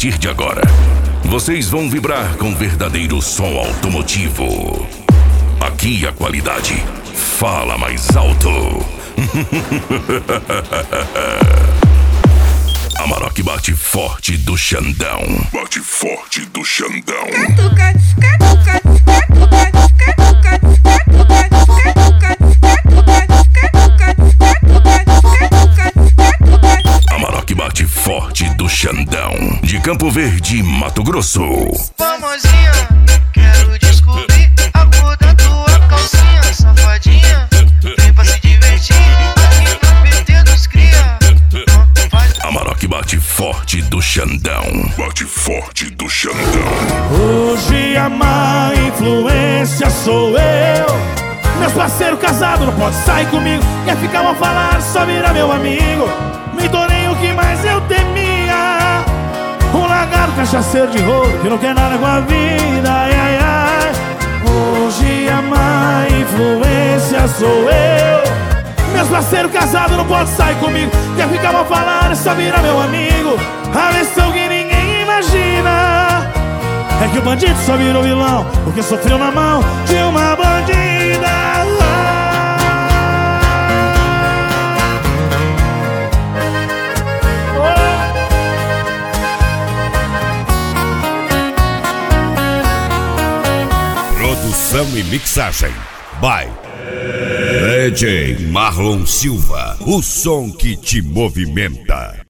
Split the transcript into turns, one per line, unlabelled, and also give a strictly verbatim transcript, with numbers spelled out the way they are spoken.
partir de agora, vocês vão vibrar com verdadeiro som automotivo. Aqui a qualidade fala mais alto. Amarok bate forte do Xandão. Bate forte do Xandão. Amarok bate forte do Xandão. De Campo Verde, Mato Grosso.
Famosinha, quero descobrir a cor da tua calcinha, safadinha. Vem pra se divertir aqui no P T dos cria.
Amarok bate forte do Xandão. Bate forte do Xandão.
Hoje a má influência sou eu. Meus parceiros casados não pode sair comigo. Quer ficar mal falar, só vira meu amigo. Me tornei o que mais eu temia, um lagarto cachaceiro de rolo que não quer nada com a vida. Ai, ai, ai. Hoje a má influência sou eu. Meus parceiros casados não pode sair comigo. Quer ficar mal falando, só vira meu amigo. A lição que ninguém imagina é que o bandido só virou vilão porque sofreu na mão de uma bandida.
Produção e mixagem by D J Marlon Silva, o som que te movimenta.